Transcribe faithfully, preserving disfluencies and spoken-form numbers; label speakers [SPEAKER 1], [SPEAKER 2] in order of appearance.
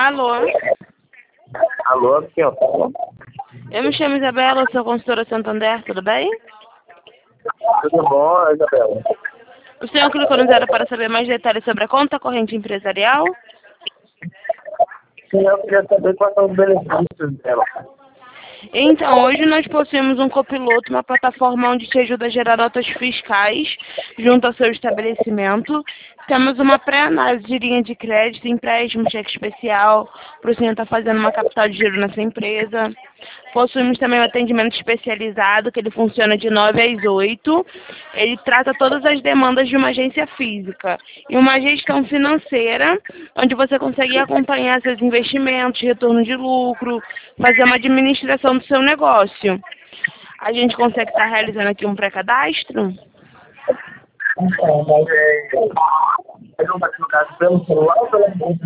[SPEAKER 1] Alô?
[SPEAKER 2] Alô, quem eu falo?
[SPEAKER 1] Eu me chamo Isabela, sou consultora Santander, tudo bem?
[SPEAKER 2] Tudo bom, Isabela?
[SPEAKER 1] O senhor clicou no zero para saber mais detalhes sobre a conta corrente empresarial?
[SPEAKER 2] Sim, eu queria saber quais são os benefícios dela.
[SPEAKER 1] Então, hoje nós possuímos um copiloto, uma plataforma onde te ajuda a gerar notas fiscais junto ao seu estabelecimento. Temos uma pré-análise de linha de crédito, empréstimo, cheque especial, para o senhor estar fazendo uma capital de giro nessa empresa. Possuímos também um atendimento especializado, que ele funciona de nove às oito. Ele trata todas as demandas de uma agência física. E uma gestão financeira, onde você consegue acompanhar seus investimentos, retorno de lucro, fazer uma administração do seu negócio. A gente consegue estar realizando aqui um pré-cadastro?
[SPEAKER 2] Então, mas é... Eu não no caso pelo celular ou pela